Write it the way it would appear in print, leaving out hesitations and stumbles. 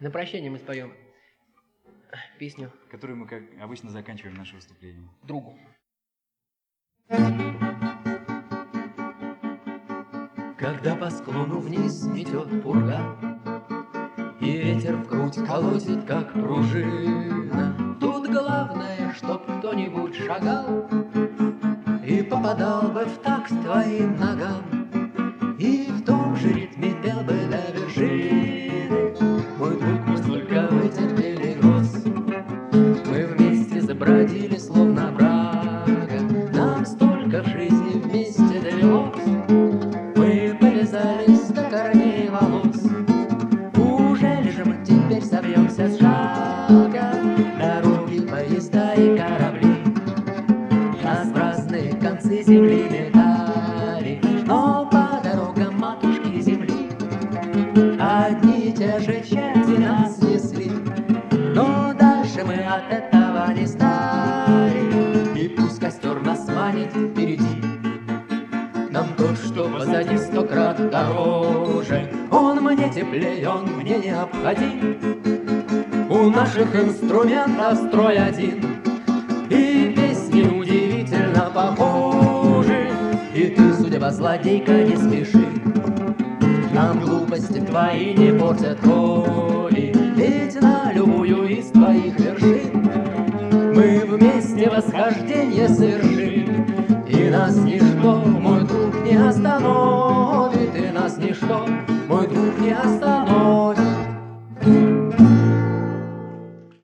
На прощание мы споем песню, которую мы, как обычно, заканчиваем наше выступление. Другу. Когда по склону вниз метет пурга, и ветер в грудь колотит, как пружина, тут главное, чтоб кто-нибудь шагал и попадал бы в такт твоим ногам, и в том же ритме пел бы до вершины. Мой друг, мы столько вытерпели гроз, мы вместе забродили, словно брага, нам столько в жизни вместе довелось, мы повязались до корней волос. Ужели же мы теперь собьемся с шага? Дороги, поезда и корабли нас в разные концы земли метали, но по дорогам матушки земли одни и те же черти нас несли. Но дальше мы от этого не стали, и пусть костер нас манит впереди, нам тот, что позади, 100 крат дороже. Он мне теплее, он мне необходим, у наших инструментов строй один, и песни удивительно похожи. И ты, судьба злодейка, не спеши, нам глупости твои не портят роли, ведь на любую из твоих вершин мы вместе восхождение совершим. И нас ничто, мой друг, не остановит, и нас ничто, мой друг, не остановит.